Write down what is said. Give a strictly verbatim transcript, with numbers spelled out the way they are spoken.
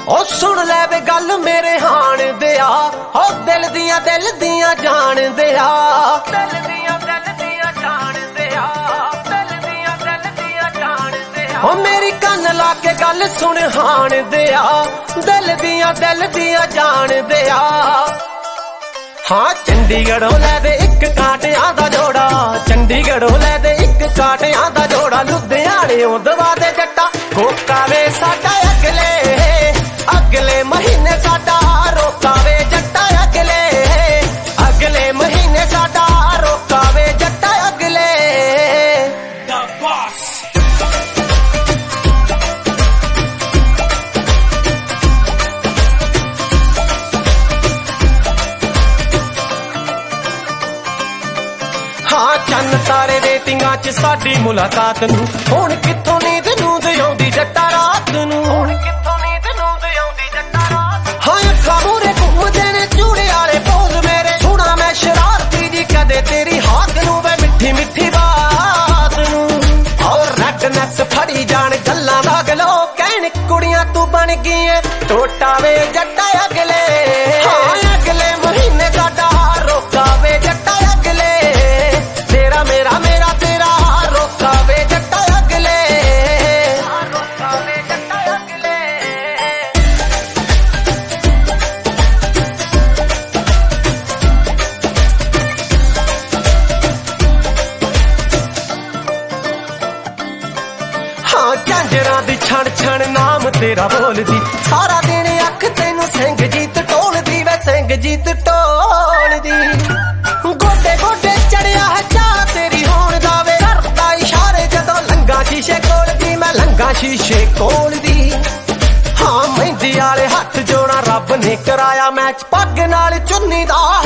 ओ सुन ले वे गल मेरे हाण दिया, ओ दिल दियां दिल दियां जान दिया, दिल दियां दिल दियां जान दिया, दिल दियां दिल दियां जान दिया। ओ मेरी कन्न ला के गल सुन हाण दिया, दिल दियां दिल दियां जान दिया। हाँ चंडीगढ़ों लै दे इक कांटियां दा जोड़ा, चंडीगढ़ों लै दे इक कांटियां दा जोड़ा, लुधियाणेओं दवा दे जट्टा कोका वे साडा अगले अगले महीने साडा रोका वे जट्टा अगले अगले महीने साडा रोका वे जट्टा अगले। The boss। हाँ चन्न तारे रेटिंगां च साडी मुलाकात नूं, हुण कित्थों नींद नूंद आउंदी जट्टा रात नूं, हुण कित्थों नींद नूंद आउंदी जट्टा रात। हाँ अखां मूहरे घूमदे ने चूड़े वाले पोज मेरे, सुना मैं शरारती जी कदे तेरी हाथ नूं वे मिठी मिठी बात नूं। और रैडनेस फड़ी जान गल्लां दा गलो, कहण कुड़ियां तू बन गई ऐ टोटा वे जट्टा अगले। हाँ अगले महीने साडा रोका वे जट्टा अगले, तेरा मेरा मेरा तेरा रोका वे जट्टा अगले, रोका वे जट्टा अगले। हाँ झांजरां दी छण छण नाम तेरा बोलदी, सारा दिन अख तैनू सिंह जीत टोलदी वे सिंह जीत टोलदी। गोडे गोडे चढ़िया है चाह तेरी होण दा वे, करदा इशारे जदों लंगा शीशे कोल दी, मैं लंगा शीशे कोल दी। हाँ मेहंदी वाले हथ जोड़ा रब ने कराया मैच, पग नाल चुन्नी दा